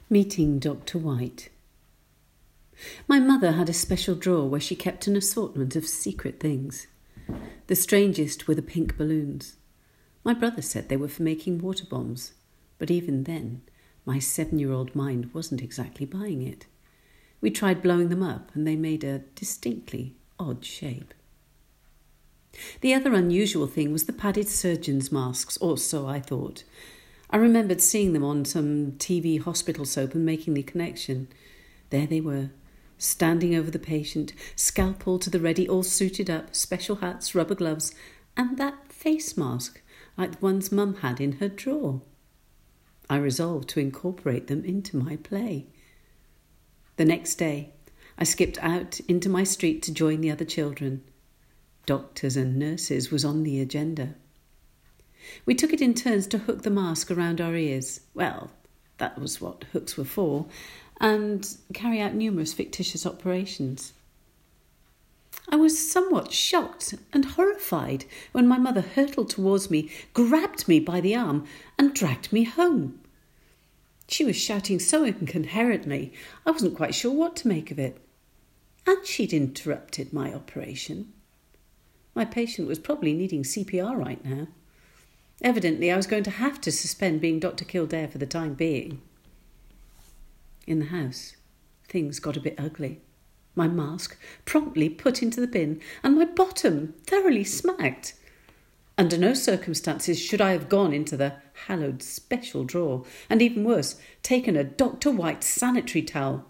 Meeting Dr. White. My mother had a special drawer where she kept an assortment of secret things. The strangest were the pink balloons. My brother said they were for making water bombs, but even then, my 7-year-old mind wasn't exactly buying it. We tried blowing them up and they made a distinctly odd shape. The other unusual thing was the padded surgeon's masks, or so I thought. I remembered seeing them on some TV hospital soap and making the connection. There they were, standing over the patient, scalpel to the ready, all suited up, special hats, rubber gloves, and that face mask like the ones Mum had in her drawer. I resolved to incorporate them into my play. The next day, I skipped out into my street to join the other children. Doctors and nurses was on the agenda. We took it in turns to hook the mask around our ears. Well, that was what hooks were for, and carry out numerous fictitious operations. I was somewhat shocked and horrified when my mother hurtled towards me, grabbed me by the arm, and dragged me home. She was shouting so incoherently, I wasn't quite sure what to make of it. And she'd interrupted my operation. My patient was probably needing CPR right now. Evidently, I was going to have to suspend being Dr. Kildare for the time being. In the house, things got a bit ugly. My mask promptly put into the bin, and my bottom thoroughly smacked. Under no circumstances should I have gone into the hallowed special drawer, and even worse, taken a Dr. White sanitary towel.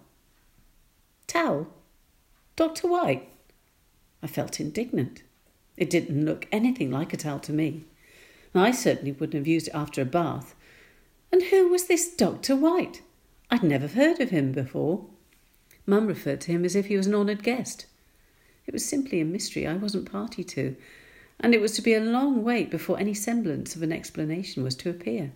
Towel? Dr. White? I felt indignant. It didn't look anything like a towel to me. I certainly wouldn't have used it after a bath. And who was this Dr. White? I'd never heard of him before. Mum referred to him as if he was an honoured guest. It was simply a mystery I wasn't party to, and it was to be a long wait before any semblance of an explanation was to appear.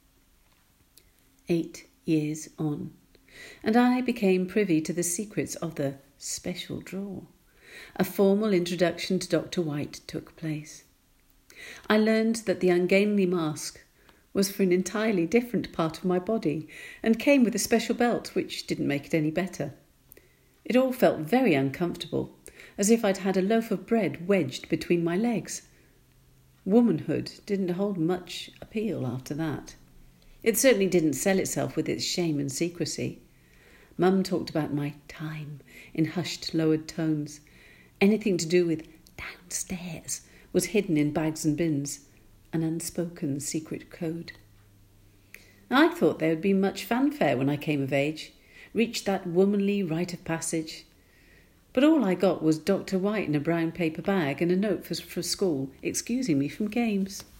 8 years on, and I became privy to the secrets of the special drawer. A formal introduction to Dr. White took place. I learned that the ungainly mask was for an entirely different part of my body and came with a special belt, which didn't make it any better. It all felt very uncomfortable, as if I'd had a loaf of bread wedged between my legs. Womanhood didn't hold much appeal after that. It certainly didn't sell itself with its shame and secrecy. Mum talked about my time in hushed, lowered tones. Anything to do with downstairs was hidden in bags and bins, an unspoken secret code. I thought there would be much fanfare when I came of age, reached that womanly rite of passage. But all I got was Dr. White in a brown paper bag and a note for school excusing me from games.